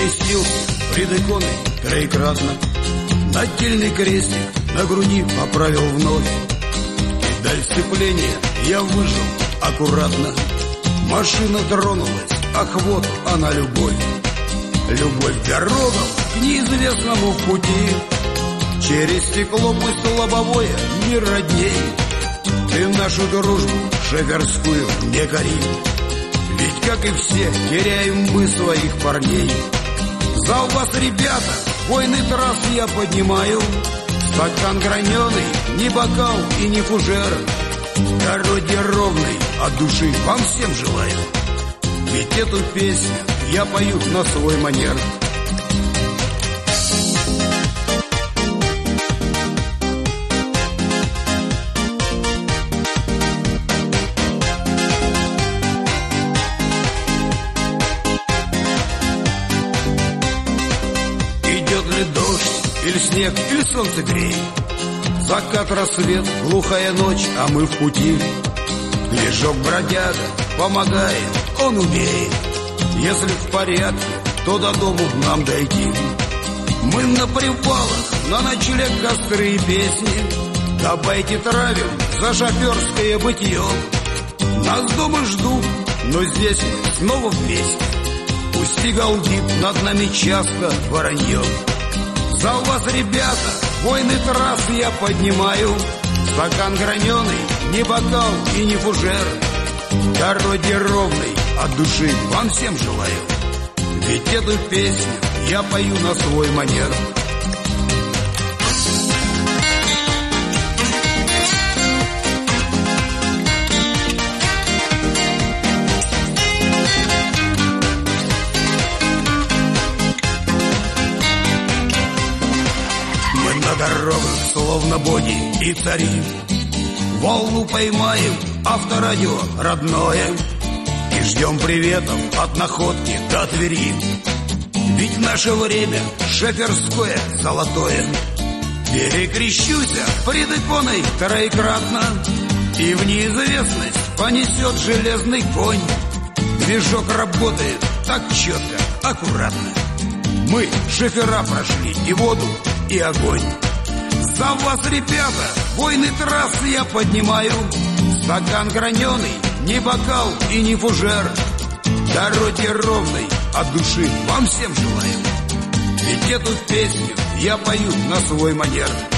Перекрестился пред иконой троекратно, нательный крестик на груди поправил вновь. Даль сцепления я выжил аккуратно. Машина тронулась, ах, вот она любовь. Любовь дорогам к неизвестному пути. Через стекло пусть лобовое не родней. Ты нашу дружбу шоферскую не кори. Ведь, как и все, теряем мы своих парней. За вас, ребята, войны трасс я поднимаю. Стакан граненый, ни бокал и ни фужер. Дороги ровной, от души вам всем желаю. Ведь эту песню я пою на свой манер. Идет ли дождь, или снег, или солнце греет, закат, рассвет, глухая ночь, а мы в пути. Движок бродяга помогает, он умеет. Если в порядке, то до дому нам дойти. Мы на привалах, на ночлег, костры и песни. Давайте травим за шоферское бытие. Нас дома ждут, но здесь мы снова вместе. Пусть и галдит над нами часто воронье. За вас, ребята, войны трасс я поднимаю. Стакан граненый, ни бокал и ни фужер. Дороги ровной, от души вам всем желаю. Ведь эту песню я пою на свой манер. Мы на дорогах, словно боги и цари. Волну поймаем, авторадио родное, и ждем приветов от Находки до Твери. Ведь наше время шоферское золотое. Перекрещуся пред иконой троекратно, и в неизвестность понесет железный конь. Движок работает так четко, аккуратно. Мы, шофера, прошли и воду, и огонь. За вас, ребята, войны трасс я поднимаю. Стакан граненый, ни бокал и ни фужер. Дороги ровной, от души вам всем желаю. Ведь эту песню я пою на свой манер.